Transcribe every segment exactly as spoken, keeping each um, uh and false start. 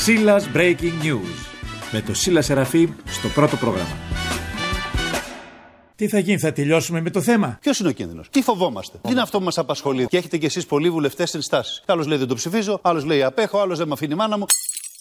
Σίλας Breaking News. Με το Σίλα Σεραφείμ στο πρώτο πρόγραμμα. Τι θα γίνει, θα τελειώσουμε με το θέμα? Ποιος είναι ο κίνδυνος? Τι φοβόμαστε? Τι είναι αυτό που μας απασχολεί? Και έχετε κι εσείς πολλοί βουλευτές ενστάσεις. Άλλος λέει δεν το ψηφίζω, άλλος λέει απέχω, άλλος δεν με αφήνει η μάνα μου.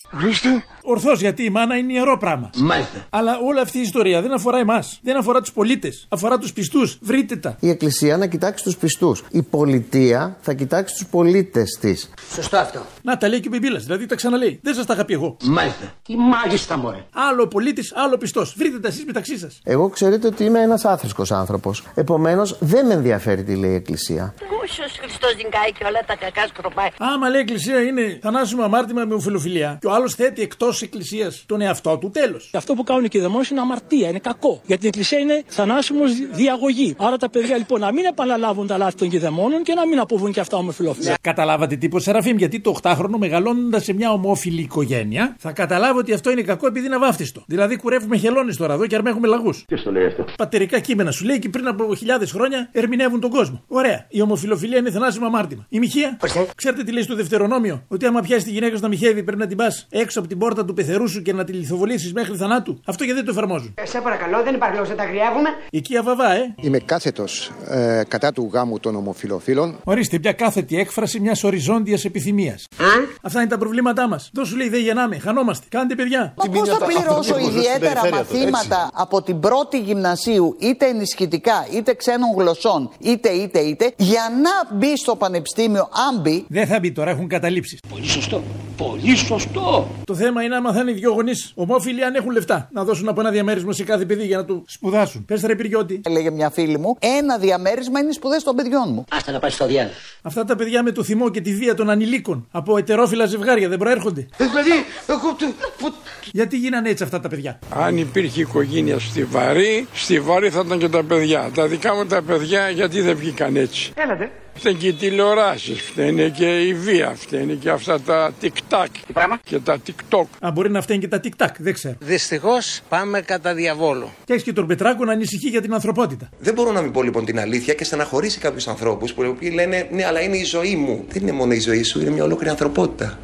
Ορθώς, γιατί η μάνα είναι ιερό πράγμα. Μάλιστα. Αλλά όλη αυτή η ιστορία δεν αφορά εμάς. Δεν αφορά τους πολίτες. Αφορά τους πιστούς. Βρείτε τα. Η Εκκλησία να κοιτάξει τους πιστούς. Η πολιτεία θα κοιτάξει τους πολίτες της. Σωστό αυτό. Να τα λέει και ο Μπιμπίλας. Δηλαδή τα ξαναλέει. Δεν σας τα είχα πει εγώ. Μάλιστα. Τι μάλιστα, μωρέ. Άλλο πολίτης, άλλο πιστός. Βρείτε τα εσείς μεταξύ σας. Εγώ ξέρετε ότι είμαι ένας άθρησκος άνθρωπος. Επομένως δεν με ενδιαφέρει τι λέει η Εκκλησία. Όσος Χριστός ζυγάει και όλα τα κακά σκροπάει. Άμα λέει η Εκκλησία είναι θανάσιμο αμάρτημα με οφειλοφιλία και ο άλλος θέτει εκτός Εκκλησίας τον εαυτό του, τέλος. Αυτό που κάνουν οι κηδεμόνες είναι αμαρτία, είναι κακό. Για την Εκκλησία είναι θανάσιμος διαγωγή. Άρα τα παιδιά λοιπόν να μην επαναλάβουν τα λάθη των κηδεμόνων και να μην αποβούν και αυτά ομοφυλόφιλα. Καταλάβατε τι είπε ο Σεραφείμ? Γιατί το οκτάχρονο μεγαλώνοντας σε μια ομόφυλη οικογένεια θα καταλάβει ότι αυτό είναι κακό επειδή είναι αβάφτιστο. Δηλαδή κουρεύουμε χελώνες τώρα εδώ και αρμέχουμε λαγούς. Ποιος το λέει αυτό? Πατερικά κείμενα σου λέει και πριν από χιλιάδες χρόνια ερμηνεύουν τον κόσμο. Ωραία. Η ομοφυλοφιλία είναι θανάσιμο αμάρτημα. Η μοιχεία. Ξέρετε τι λέει στο Δευτερονόμιο? Ότι άμα πιάσει τη γυναίκα σου να μοιχεύει πρέπει να την πας έξω από την πόρτα του πεθερού σου και να τη λιθοβολήσεις μέχρι θανάτου. Αυτό γιατί δεν το εφαρμόζουν? Σε παρακαλώ, δεν υπάρχει λόγος να τα αγριεύουμε. Εκεί αβαβά, ε. Είμαι κάθετος ε, κατά του γάμου των ομοφυλοφίλων. Ορίστε, μια κάθετη έκφραση μιας οριζόντιας επιθυμίας. Αυτά είναι τα προβλήματά μας. Δεν σου λέει δεν γεννάμε, χανόμαστε. Κάντε παιδιά. Μα πώς θα πληρώσω ιδιαίτερα μαθήματα από την πρώτη γυμνασίου, είτε ενισχυτικά, είτε ξένων γλωσσών, είτε είτε είτε, για να μπει στο πανεπιστήμιο, αν μπει. Δεν θα μπει τώρα, έχουν καταλήψεις. Πολύ σωστό. Πολύ σωστό. Το θέμα είναι άμα θα είναι οι δυο γονείς ομόφυλοι, αν έχουν λεφτά, να δώσουν από ένα διαμέρισμα σε κάθε παιδί για να του σπουδάσουν. Πες ρε Πυριώτη. Έλεγε μια φίλη μου, ένα διαμέρισμα είναι οι σπουδές των παιδιών μου. Άστα να πάει στο διάλογο. Αυτά τα παιδιά με το θυμό και τη βία των ανηλίκων από ετερόφιλα ζευγάρια δεν προέρχονται? Δηλαδή, εγώ. Γιατί γίνανε έτσι αυτά τα παιδιά? Αν υπήρχε οικογένεια στιβαρή, στιβαρή θα ήταν και τα παιδιά. Τα δικά μου τα παιδιά γιατί δεν βγήκαν έτσι? Έλατε. Φταίνε και οι τηλεοράσεις, φταίνε και η βία, φταίνε και αυτά τα TikTok και τα TikTok. Α, μπορεί να φταίνει και τα TikTok, δεν ξέρω. Δυστυχώς πάμε κατά διαβόλου. Και έχεις και τον Πετράκο να ανησυχεί για την ανθρωπότητα. Δεν μπορώ να μην πω λοιπόν την αλήθεια και στεναχωρήσει κάποιους ανθρώπους που λένε ναι, αλλά είναι η ζωή μου. Δεν είναι μόνο η ζωή σου, είναι μια ολόκληρη ανθρωπότητα.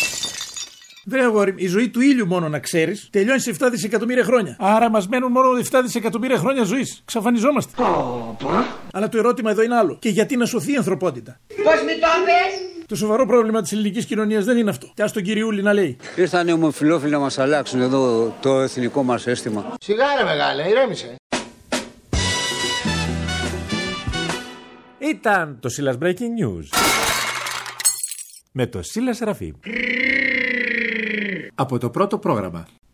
Βρε αγόρι, η ζωή του ήλιου μόνο να ξέρεις τελειώνει σε επτά δισεκατομμύρια χρόνια. Άρα μας μένουν μόνο επτά δισεκατομμύρια χρόνια ζωής. Ξαφανιζόμαστε. Oh, Αλλά το ερώτημα εδώ είναι άλλο. Και γιατί να σωθεί η ανθρωπότητα? Πώς με το πες? Το σοβαρό πρόβλημα της ελληνικής κοινωνίας δεν είναι αυτό. Κι ας τον κυριούλη να λέει. Ήρθαν οι ομοφυλόφιλοι να μας αλλάξουν εδώ το εθνικό μας αίσθημα. Σιγά ρε μεγάλε, ηρέμησε. Ήταν το Σίλας Breaking News. Με το Σίλα Σεραφείμ. Από το πρώτο πρόγραμμα.